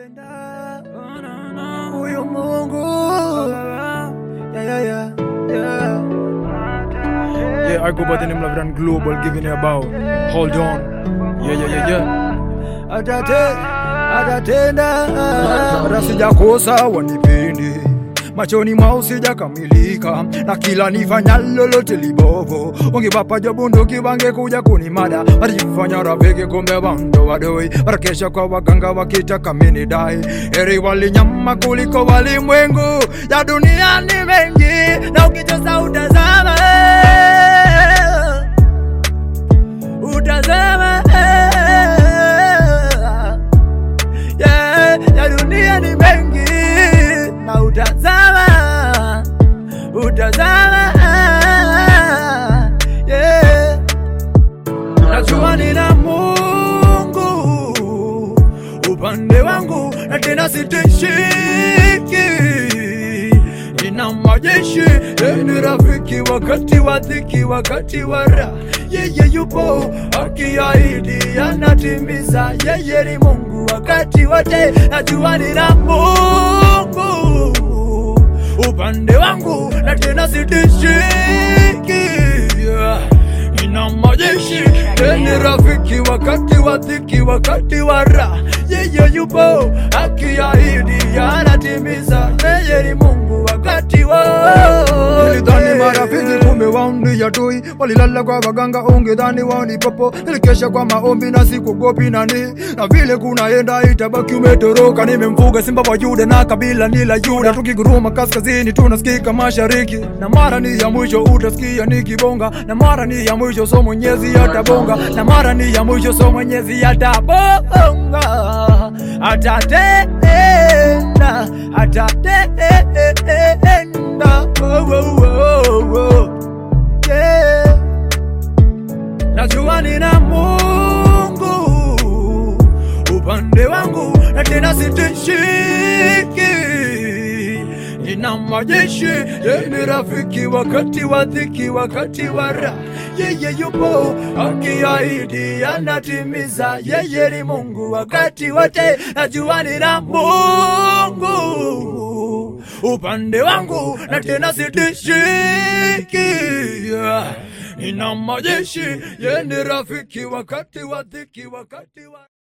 Huyu Mungu. Yeah, I go by the name of Lavran Global, giving you about. Hold on. Atatenda. Hata sijakosa wanipendi, machoni mwao sijakamilika, na kila nifanya lolote libovu. Ungewapa bunduki wangekuja kunimada, walijifanya rafiki kumbe bando wadoi, warakesha kwa waganga wakitaka minidai. Heri walinyama kuliko walimwengu, ya dunia ni mengi na ukichosa utazama. Ya dunia ni mengi na utazama. Najua nina Mungu upande wangu, na tena sitishiki. Nina majeshi, ni rafiki wakati wa dhiki, wakati wa raha. Yeye yupo akiahidi anatimiza. Yeye ni Mungu wakati wote. Najua nina Mungu upande wangu, na tena sitishiki. Nina majeshi, ni rafiki wakati wa dhiki, wakati wa raha. Yeye yupo akiahidi anatimiza. Yeye ni Mungu wakati wote. Nilidhani marafiki kumbe wao ni adui, walilala kwa waganga ungedhani wao ni popo. Nilikesha kwa maombi na sikuogopi nani, na vile kunaenda itabaki umetoroka. Nimemfuga simba wa Yuda na kabila ni la Yuda, tukiguruma kaskazini tunasikika mashariki. Na mara ni ya mwisho utasikia nikibonga, na mara ni ya mwisho so Mwenyezi atabonga, na mara ni ya mwisho so Mwenyezi atabonga. Atatenda. Yeah. Najua nina Mungu upande wangu, na tena sitishiki. Nina majeshi, ni rafiki wakati wa dhiki, wakati wa raha. Yeye yupo akiahidi anatimiza. Yeye ni Mungu wakati wote. Najua nina Mungu upande wangu, na tena sitishiki. Nina majeshi, ni rafiki wakati wa dhiki, wakati wa